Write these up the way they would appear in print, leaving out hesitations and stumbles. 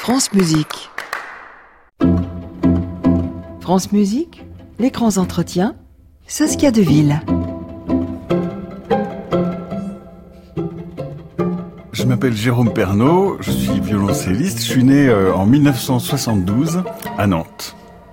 France Musique. France Musique, les grands entretiens, Saskia Deville. Je m'appelle Jérôme Pernaut, je suis violoncelliste, je suis né en 1972 à Nantes.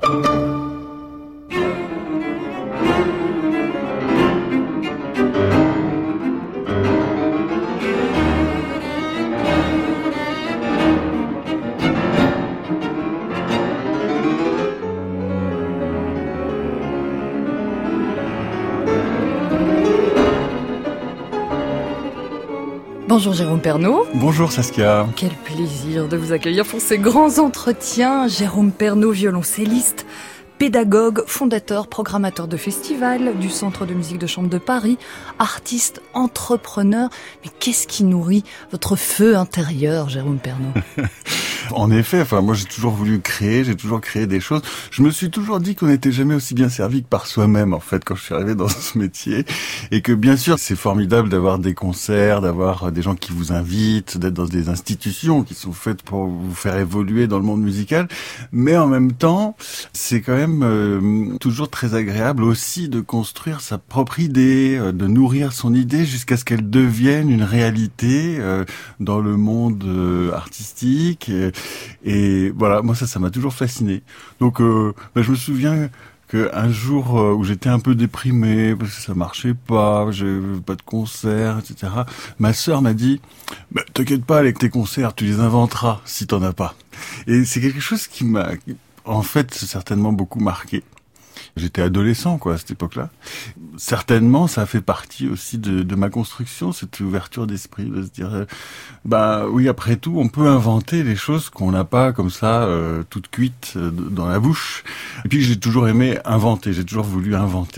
Bonjour Jérôme Pernaut. Bonjour Saskia. Quel plaisir de vous accueillir pour ces grands entretiens. Jérôme Pernaut, violoncelliste, pédagogue, fondateur, programmateur de festivals, du Centre de musique de chambre de Paris, artiste, entrepreneur. Mais qu'est-ce qui nourrit votre feu intérieur, Jérôme Pernaut ? En effet, moi j'ai toujours voulu créer, j'ai toujours créé des choses. Je me suis toujours dit qu'on n'était jamais aussi bien servi que par soi-même en fait quand je suis arrivé dans ce métier, et que bien sûr c'est formidable d'avoir des concerts, d'avoir des gens qui vous invitent, d'être dans des institutions qui sont faites pour vous faire évoluer dans le monde musical, mais en même temps c'est quand même toujours très agréable aussi de construire sa propre idée, de nourrir son idée jusqu'à ce qu'elle devienne une réalité dans le monde artistique. Et voilà, moi ça m'a toujours fasciné. Donc je me souviens qu'un jour où j'étais un peu déprimé parce que ça marchait pas, j'avais pas de concert, etc. Ma sœur m'a dit t'inquiète pas, avec tes concerts, tu les inventeras si t'en as pas. Et c'est quelque chose qui m'a en fait certainement beaucoup marqué. J'étais adolescent, à cette époque-là. Certainement, ça a fait partie aussi de ma construction, cette ouverture d'esprit, de se dire, oui, après tout, on peut inventer les choses qu'on n'a pas comme ça, toutes cuites dans la bouche. Et puis, j'ai toujours aimé inventer, j'ai toujours voulu inventer.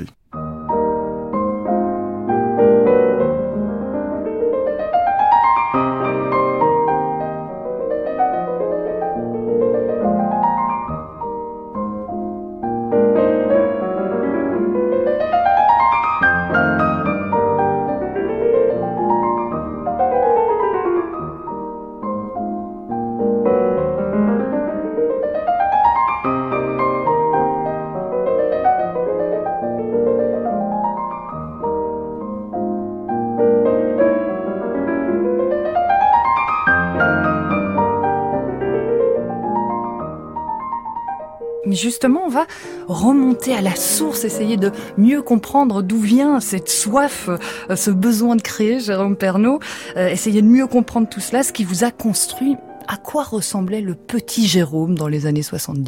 Mais justement, on va remonter à la source, essayer de mieux comprendre d'où vient cette soif, ce besoin de créer, Jérôme Pernaut. Essayer de mieux comprendre tout cela, ce qui vous a construit. À quoi ressemblait le petit Jérôme dans les années 70 ?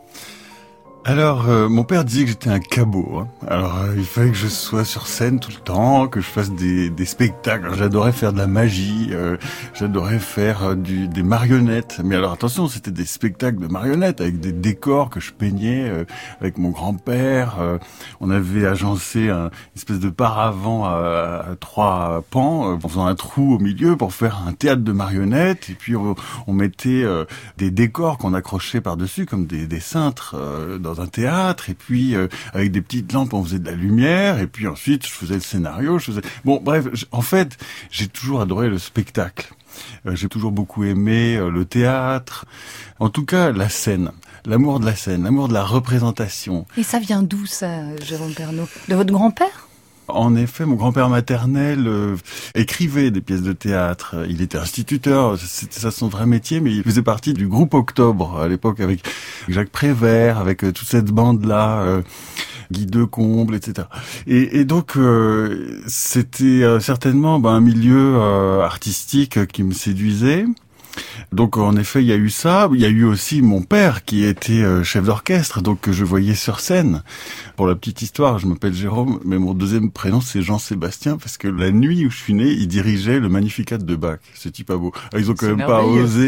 Alors, mon père disait que j'étais un cabot. Alors, il fallait que je sois sur scène tout le temps, que je fasse des spectacles. Alors, j'adorais faire de la magie, j'adorais faire des marionnettes. Mais alors, attention, c'était des spectacles de marionnettes avec des décors que je peignais avec mon grand-père. On avait agencé une espèce de paravent à 3 pans, en faisant un trou au milieu pour faire un théâtre de marionnettes. Et puis, on mettait des décors qu'on accrochait par-dessus, comme des cintres dans un théâtre, et puis avec des petites lampes on faisait de la lumière, et puis ensuite je faisais le scénario, bon bref, en fait j'ai toujours adoré le spectacle, j'ai toujours beaucoup aimé le théâtre, en tout cas la scène, l'amour de la scène, l'amour de la représentation. Et ça vient d'où ça, Jérôme Pernaut ? De votre grand-père ? En effet, mon grand-père maternel écrivait des pièces de théâtre. Il était instituteur, c'était ça son vrai métier, mais il faisait partie du groupe Octobre à l'époque avec Jacques Prévert, avec toute cette bande-là, Guy Decomble, etc. Et donc c'était certainement un milieu artistique qui me séduisait. Donc en effet il y a eu ça, il y a eu aussi mon père qui était chef d'orchestre, donc que je voyais sur scène. Pour la petite histoire, je m'appelle Jérôme, mais mon deuxième prénom c'est Jean-Sébastien, parce que la nuit où je suis né, il dirigeait le Magnificat de Bach. C'est pas beau. Alors, ils ont quand même pas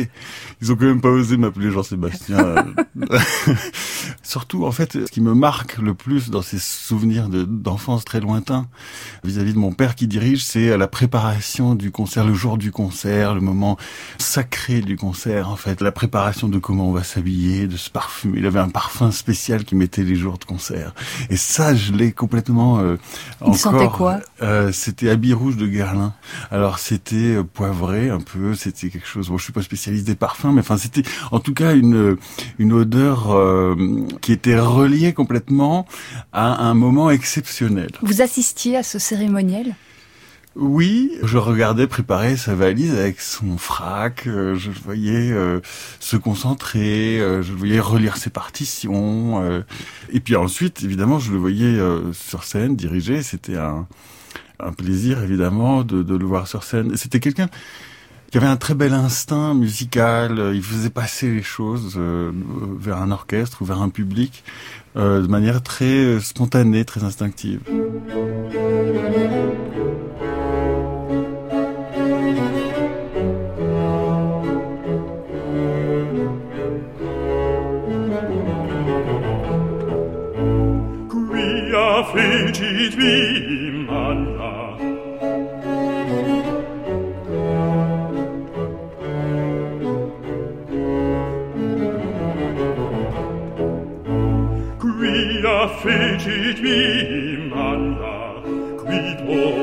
osé m'appeler Jean-Sébastien. Surtout en fait, ce qui me marque le plus dans ces souvenirs d'enfance très lointains vis-à-vis de mon père qui dirige, c'est la préparation du concert, le jour du concert, le moment sacré sacré du concert, en fait. La préparation de comment on va s'habiller, de se parfumer. Il avait un parfum spécial qu'il mettait les jours de concert. Et ça, je l'ai complètement Il sentait quoi? C'était Habit Rouge de Guerlain. Alors, c'était poivré un peu. C'était quelque chose... Bon, je suis pas spécialiste des parfums, mais enfin, c'était en tout cas une odeur qui était reliée complètement à un moment exceptionnel. Vous assistiez à ce cérémoniel? Oui, je regardais préparer sa valise avec son frac, je le voyais se concentrer, je le voyais relire ses partitions, et puis ensuite, évidemment, je le voyais sur scène, diriger, c'était un plaisir, évidemment, de le voir sur scène. C'était quelqu'un qui avait un très bel instinct musical, il faisait passer les choses vers un orchestre ou vers un public de manière très spontanée, très instinctive. Fecit vi manna quia fecit vi manna quid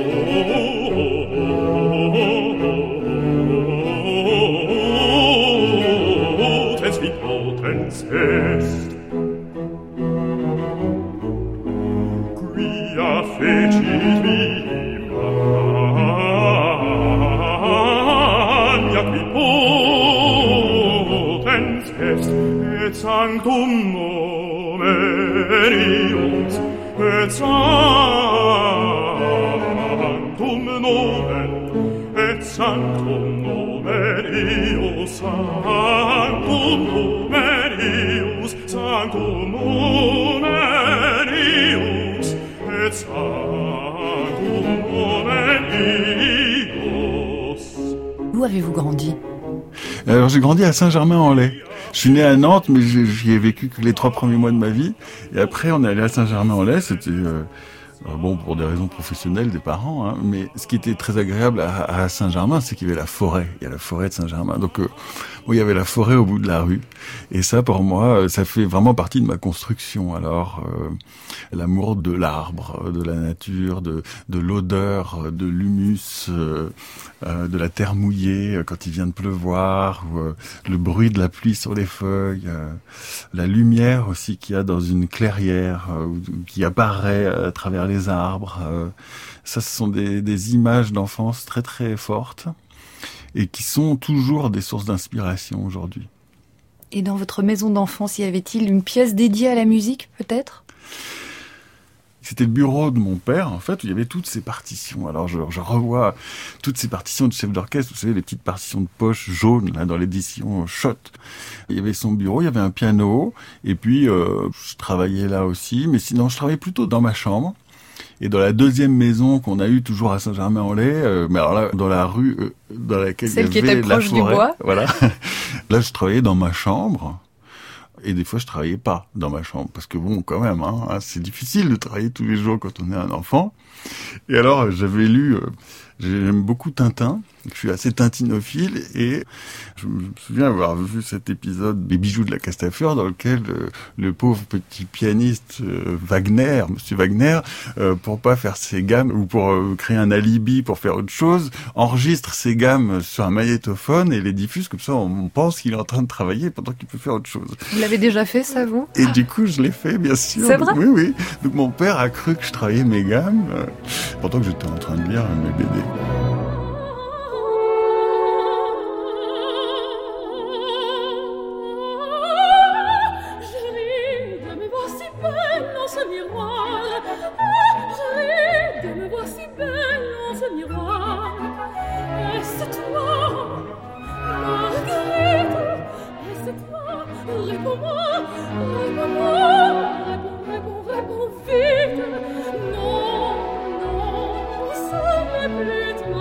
potens est fecit vi magna qui potens est et sanctum nomen eius et sanctum nomen eius sanctum nomen eius et Où avez-vous grandi? Alors j'ai grandi à Saint-Germain-en-Laye. Je suis né à Nantes, mais j'y ai vécu que les 3 premiers mois de ma vie. Et après, on est allé à Saint-Germain-en-Laye. C'était bon pour des raisons professionnelles des parents, hein. Mais ce qui était très agréable à Saint-Germain, c'est qu'il y avait la forêt. Il y a la forêt de Saint-Germain. Donc il y avait la forêt au bout de la rue. Et ça, pour moi, ça fait vraiment partie de ma construction. Alors l'amour de l'arbre, de la nature, de l'odeur, de l'humus, de la terre mouillée quand il vient de pleuvoir, ou, le bruit de la pluie sur les feuilles, la lumière aussi qu'il y a dans une clairière qui apparaît à travers les arbres. Ça, ce sont des images d'enfance très très fortes et qui sont toujours des sources d'inspiration aujourd'hui. Et dans votre maison d'enfance, y avait-il une pièce dédiée à la musique, peut-être ? C'était le bureau de mon père, en fait, où il y avait toutes ces partitions. Alors, je revois toutes ces partitions de chef d'orchestre, vous savez, les petites partitions de poche jaunes, là, dans l'édition Schott. Il y avait son bureau, il y avait un piano, et puis, je travaillais là aussi, mais sinon, je travaillais plutôt dans ma chambre. Et dans la deuxième maison qu'on a eue toujours à Saint-Germain-en-Laye, mais alors là, dans la rue dans laquelle celle il y avait qui était proche la forêt, du bois. Voilà. Là, je travaillais dans ma chambre. Et des fois, je travaillais pas dans ma chambre. Parce que bon, quand même, c'est difficile de travailler tous les jours quand on est un enfant. Et alors, j'avais lu... J'aime beaucoup Tintin, je suis assez tintinophile et je me souviens avoir vu cet épisode des Bijoux de la Castafiore dans lequel le pauvre petit pianiste Monsieur Wagner, pour pas faire ses gammes ou pour créer un alibi pour faire autre chose, enregistre ses gammes sur un magnétophone et les diffuse comme ça on pense qu'il est en train de travailler pendant qu'il peut faire autre chose. Vous l'avez déjà fait ça, vous ? Et du coup je l'ai fait bien sûr. C'est vrai ? Oui. Donc mon père a cru que je travaillais mes gammes pendant que j'étais en train de lire mes BD. Réponds vite, non, ça n'est plus toi.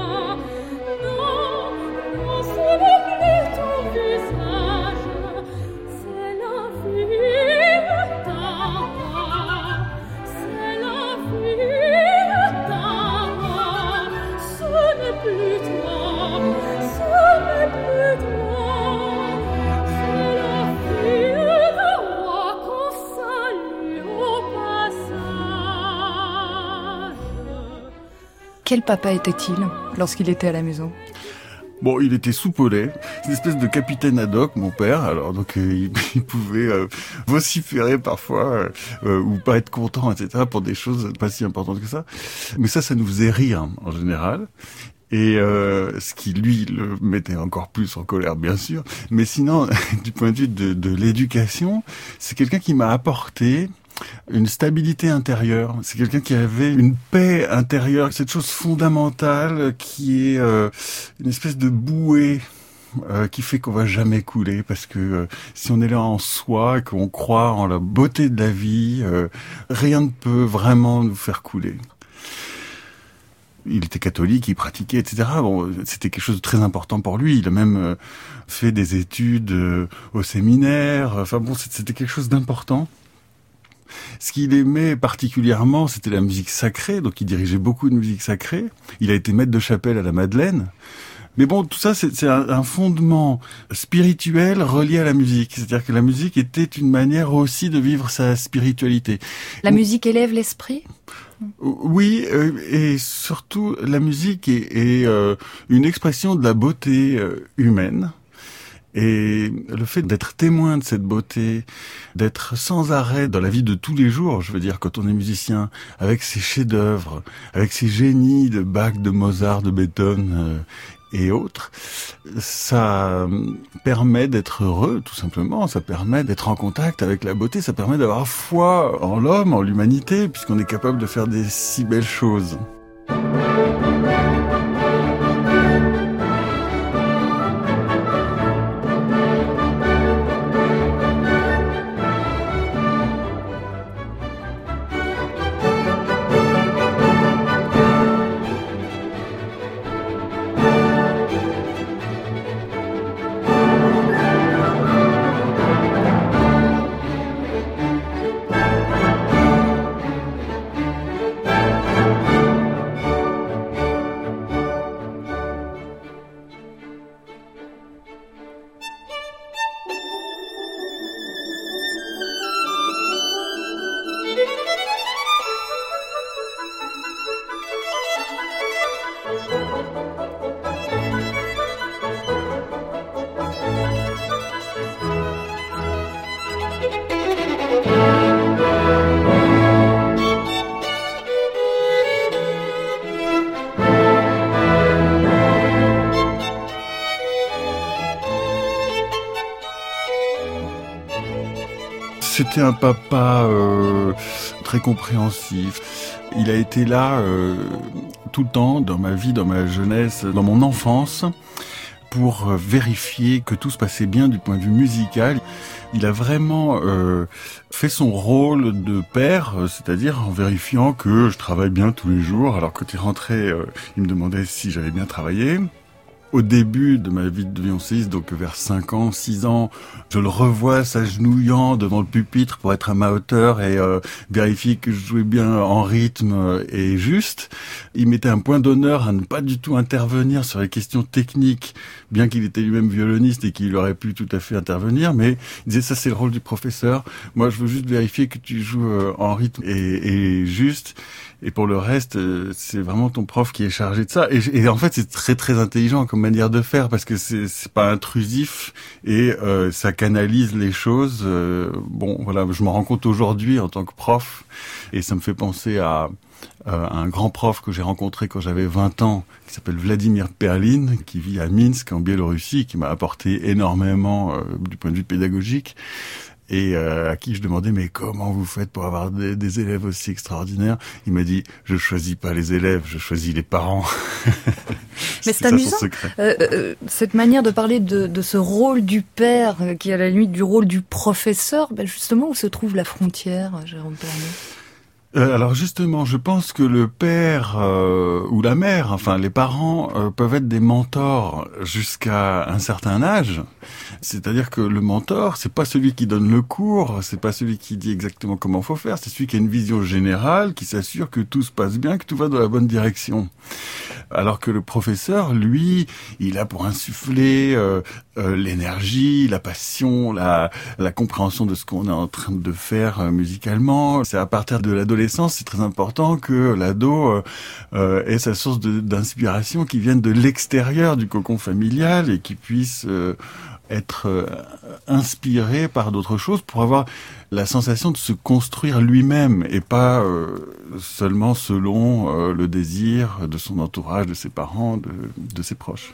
Quel papa était-il lorsqu'il était à la maison ? Bon, il était soupolé, une espèce de capitaine ad hoc, mon père. Alors donc il pouvait vociférer parfois ou pas être content, etc. pour des choses pas si importantes que ça. Mais ça nous faisait rire en général. Et ce qui lui le mettait encore plus en colère, bien sûr. Mais sinon, du point de vue de l'éducation, c'est quelqu'un qui m'a apporté une stabilité intérieure. C'est quelqu'un qui avait une paix intérieure, cette chose fondamentale qui est une espèce de bouée qui fait qu'on va jamais couler, parce que si on est là en soi et qu'on croit en la beauté de la vie, rien ne peut vraiment nous faire couler. Il était catholique, il pratiquait, etc. Bon, c'était quelque chose de très important pour lui. Il a même fait des études au séminaire. Enfin bon, c'était quelque chose d'important. Ce qu'il aimait particulièrement, c'était la musique sacrée, donc il dirigeait beaucoup de musique sacrée. Il a été maître de chapelle à la Madeleine. Mais bon, tout ça, c'est un fondement spirituel relié à la musique. C'est-à-dire que la musique était une manière aussi de vivre sa spiritualité. La musique élève l'esprit ? Oui, et surtout, la musique est une expression de la beauté humaine. Et le fait d'être témoin de cette beauté, d'être sans arrêt dans la vie de tous les jours, je veux dire, quand on est musicien, avec ses chefs-d'œuvre, avec ses génies de Bach, de Mozart, de Beethoven et autres, ça permet d'être heureux, tout simplement. Ça permet d'être en contact avec la beauté, ça permet d'avoir foi en l'homme, en l'humanité, puisqu'on est capable de faire des si belles choses. C'était un papa très compréhensif. Il a été là tout le temps dans ma vie, dans ma jeunesse, dans mon enfance, pour vérifier que tout se passait bien du point de vue musical. Il a vraiment fait son rôle de père, c'est-à-dire en vérifiant que je travaille bien tous les jours. Alors quand il rentrait, il me demandait si j'avais bien travaillé. Au début de ma vie de violoncelliste, donc vers 5 ans, 6 ans, je le revois s'agenouillant devant le pupitre pour être à ma hauteur et vérifier que je jouais bien en rythme et juste. Il mettait un point d'honneur à ne pas du tout intervenir sur les questions techniques, bien qu'il était lui-même violoniste et qu'il aurait pu tout à fait intervenir, mais il disait ça c'est le rôle du professeur. Moi je veux juste vérifier que tu joues en rythme et juste. Et pour le reste, c'est vraiment ton prof qui est chargé de ça. Et en fait, c'est très très intelligent comme manière de faire parce que c'est pas intrusif et ça canalise les choses. Bon, voilà, je m'en rends compte aujourd'hui en tant que prof et ça me fait penser à un grand prof que j'ai rencontré quand j'avais 20 ans, qui s'appelle Vladimir Perlin, qui vit à Minsk en Biélorussie, qui m'a apporté énormément du point de vue pédagogique. Et à qui je demandais mais comment vous faites pour avoir des élèves aussi extraordinaires ? Il m'a dit je choisis pas les élèves, je choisis les parents. Mais c'est amusant cette manière de parler de ce rôle du père qui est à la limite du rôle du professeur. Ben justement, où se trouve la frontière, Jérôme Pernaut ? Alors justement, je pense que le père ou la mère, enfin les parents, peuvent être des mentors jusqu'à un certain âge. C'est-à-dire que le mentor, c'est pas celui qui donne le cours, c'est pas celui qui dit exactement comment faut faire, c'est celui qui a une vision générale, qui s'assure que tout se passe bien, que tout va dans la bonne direction. Alors que le professeur, lui, il a pour insuffler l'énergie, la passion, la compréhension de ce qu'on est en train de faire musicalement. C'est à partir de l'adolescence l'adolescence, c'est très important que l'ado ait sa source d'inspiration qui vienne de l'extérieur du cocon familial et qui puisse être inspiré par d'autres choses pour avoir la sensation de se construire lui-même et pas seulement selon le désir de son entourage, de ses parents, de ses proches.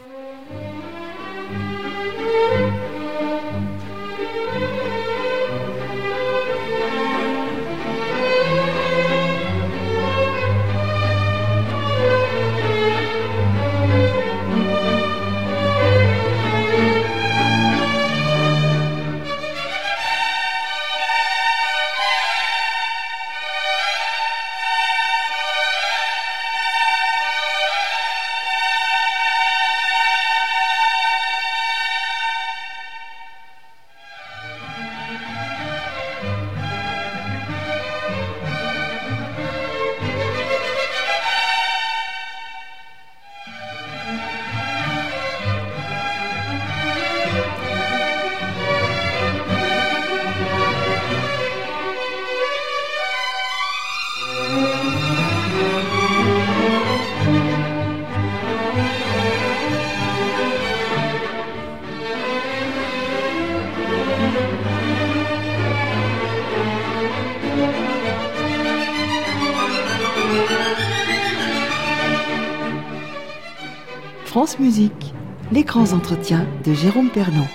France Musique, les grands entretiens de Jérôme Pernaut.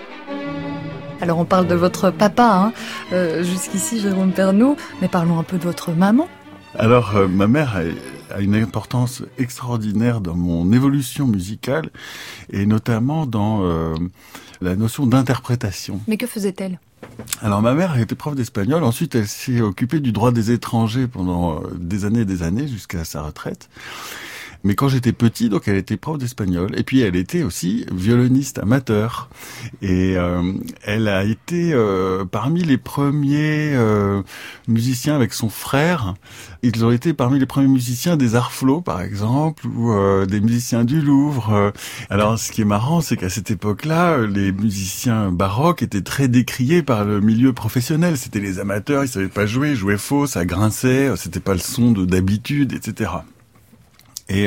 Alors on parle de votre papa, jusqu'ici Jérôme Pernaut, mais parlons un peu de votre maman. Alors ma mère a une importance extraordinaire dans mon évolution musicale et notamment dans la notion d'interprétation. Mais que faisait-elle ? Alors ma mère était prof d'espagnol, ensuite elle s'est occupée du droit des étrangers pendant des années jusqu'à sa retraite. Mais quand j'étais petit, donc elle était prof d'espagnol. Et puis elle était aussi violoniste amateur. Et elle a été parmi les premiers musiciens avec son frère. Ils ont été parmi les premiers musiciens des Arts-Flo, par exemple, ou des musiciens du Louvre. Alors ce qui est marrant, c'est qu'à cette époque-là, les musiciens baroques étaient très décriés par le milieu professionnel. C'était les amateurs, ils savaient pas jouer, ils jouaient faux, ça grinçait, c'était pas le son d'habitude, etc. Et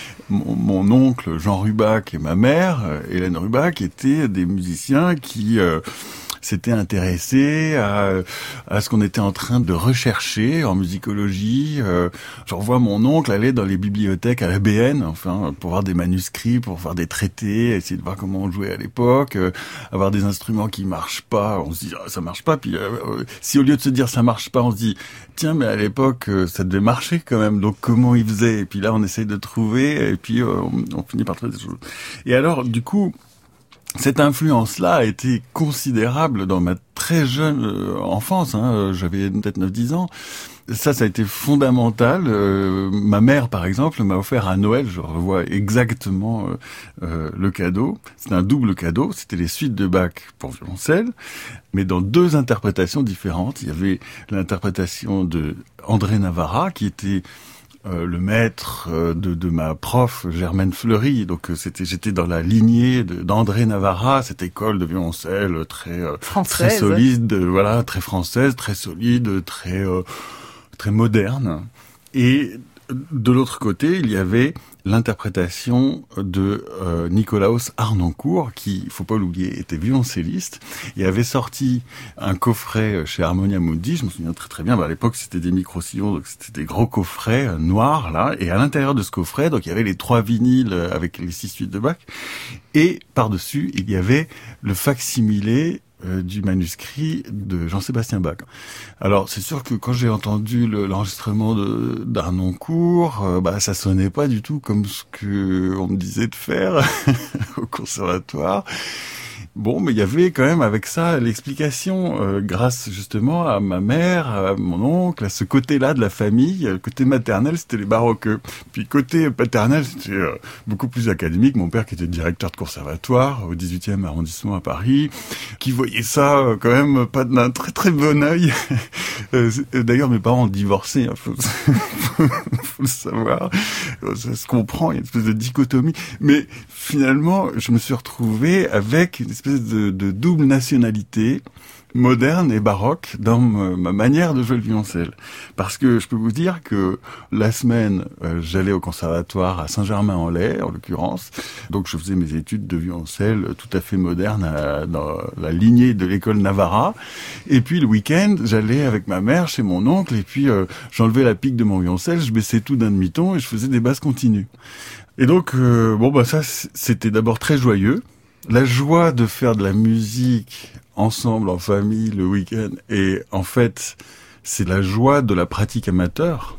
mon oncle Jean Rubac et ma mère, Hélène Rubac, étaient des musiciens qui s'étaient intéressés à ce qu'on était en train de rechercher en musicologie. Je revois mon oncle aller dans les bibliothèques à la BN, enfin, pour voir des manuscrits, pour voir des traités, essayer de voir comment on jouait à l'époque, avoir des instruments qui marchent pas. On se dit ça marche pas. Puis si au lieu de se dire ça marche pas, on se dit tiens, mais à l'époque ça devait marcher quand même. Donc comment ils faisaient? Et puis là on essaye de trouver et puis on finit par trouver des choses. Et alors du coup, cette influence-là a été considérable dans ma très jeune enfance, j'avais peut-être 9-10 ans. Ça a été fondamental. Ma mère, par exemple, m'a offert à Noël, je revois exactement le cadeau. C'était un double cadeau, c'était les suites de Bach pour violoncelle, mais dans 2 interprétations différentes. Il y avait l'interprétation de André Navarra, qui était le maître de ma prof Germaine Fleury, donc j'étais dans la lignée d'André Navarra, cette école de violoncelle très solide, voilà, très française, très solide, très moderne. Et de l'autre côté, il y avait l'interprétation de Nicolaus Harnoncourt, qui, il faut pas l'oublier, était violoncelliste, et avait sorti un coffret chez Harmonia Mundi, je me souviens très très bien, à l'époque c'était des micro-sillons, donc c'était des gros coffrets noirs, là, et à l'intérieur de ce coffret, donc il y avait les 3 vinyles avec les 6 suites de Bach, et par-dessus, il y avait le fac-similé du manuscrit de Jean-Sébastien Bach. Alors, c'est sûr que quand j'ai entendu l'enregistrement d'Harnoncourt, ça sonnait pas du tout comme ce que on me disait de faire au conservatoire. Bon, mais il y avait quand même avec ça l'explication, grâce justement à ma mère, à mon oncle, à ce côté-là de la famille. Le côté maternel, c'était les baroqueux. Puis côté paternel, c'était beaucoup plus académique. Mon père qui était directeur de conservatoire au 18e arrondissement à Paris, qui voyait ça quand même pas d'un très très bon œil. D'ailleurs, mes parents ont divorcé, faut le savoir. Ça se comprend, il y a une espèce de dichotomie. Mais finalement, je me suis retrouvé avec une espèce de double nationalité moderne et baroque dans ma manière de jouer le violoncelle. Parce que je peux vous dire que la semaine, j'allais au conservatoire à Saint-Germain-en-Laye, en l'occurrence. Donc je faisais mes études de violoncelle tout à fait moderne dans la lignée de l'école Navarra. Et puis le week-end, j'allais avec ma mère chez mon oncle et puis j'enlevais la pique de mon violoncelle, je baissais tout d'un demi-ton et je faisais des basses continues. Et donc, ça, c'était d'abord très joyeux. La joie de faire de la musique ensemble, en famille, le week-end. Et en fait, c'est la joie de la pratique amateur.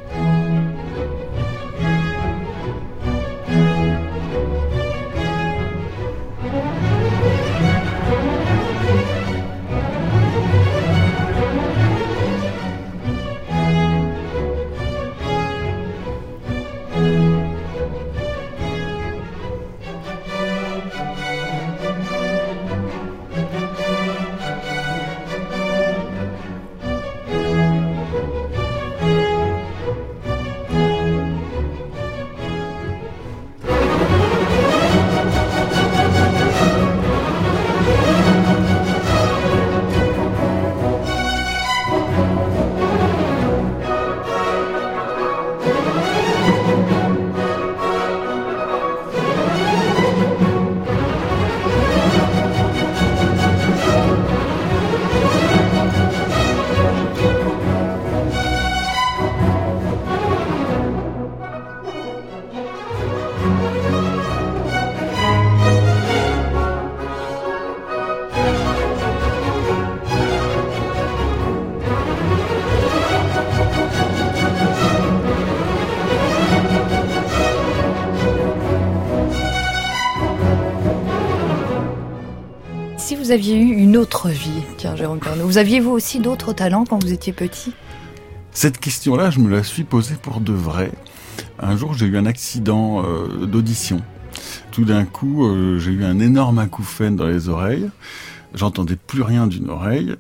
Si vous aviez eu une autre vie, tiens Jérôme Pernaut, vous aviez vous aussi d'autres talents quand vous étiez petit ? Cette question-là, je me la suis posée pour de vrai. Un jour, j'ai eu un accident d'audition. Tout d'un coup, j'ai eu un énorme acouphène dans les oreilles. J'entendais plus rien d'une oreille.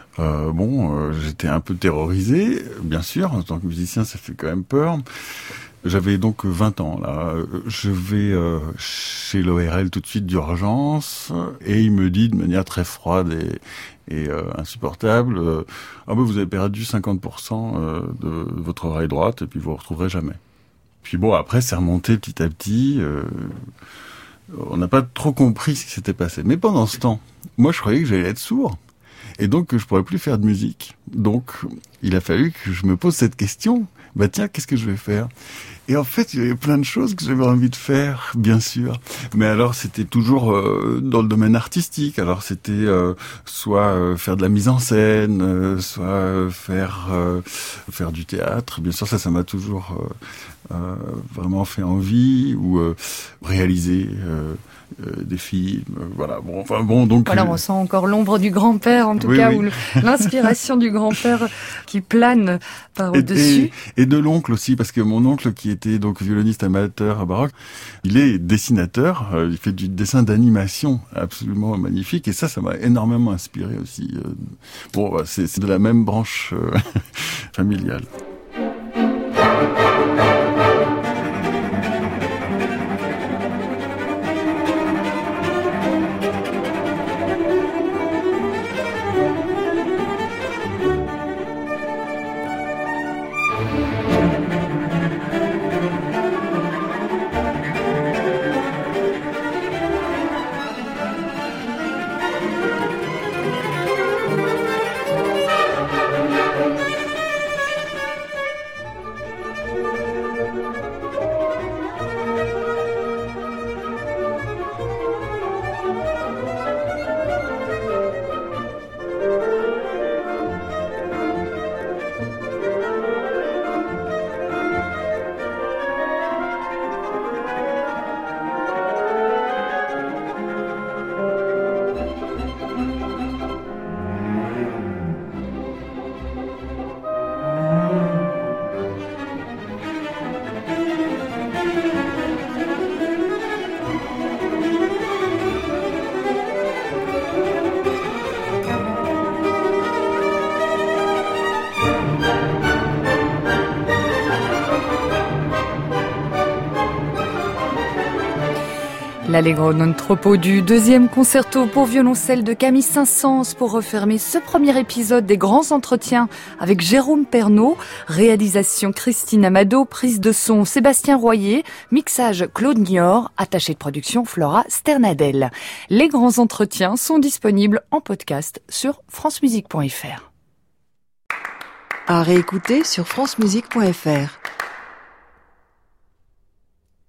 J'étais un peu terrorisé, bien sûr. En tant que musicien, ça fait quand même peur. J'avais donc 20 ans, là. Je vais chez l'ORL tout de suite d'urgence et il me dit de manière très froide et insupportable, vous avez perdu 50% de votre oreille droite et puis vous ne retrouverez jamais. Puis bon, après, c'est remonté petit à petit. On n'a pas trop compris ce qui s'était passé. Mais pendant ce temps, moi, je croyais que j'allais être sourd et donc que je pourrais plus faire de musique. Donc, il a fallu que je me pose cette question. Tiens, qu'est-ce que je vais faire ? Et en fait, il y avait plein de choses que j'avais envie de faire, bien sûr. Mais alors, c'était toujours dans le domaine artistique. Alors, c'était soit faire de la mise en scène, soit faire du théâtre. Bien sûr, ça m'a toujours vraiment fait envie, ou réaliser des films, voilà. Donc voilà, on sent encore l'ombre du grand-père, en tout cas, oui. Ou l'inspiration du grand-père qui plane par au-dessus. Et de l'oncle aussi, parce que mon oncle, qui était donc violoniste amateur à baroque, il est dessinateur, il fait du dessin d'animation absolument magnifique, et ça m'a énormément inspiré aussi. C'est de la même branche familiale. L'Allegro non troppo du deuxième concerto pour violoncelle de Camille Saint-Saëns pour refermer ce premier épisode des grands entretiens avec Jérôme Pernaut, réalisation Christine Amado, prise de son Sébastien Royer, mixage Claude Niort, attaché de production Flora Sternadel. Les grands entretiens sont disponibles en podcast sur francemusique.fr. À réécouter sur francemusique.fr.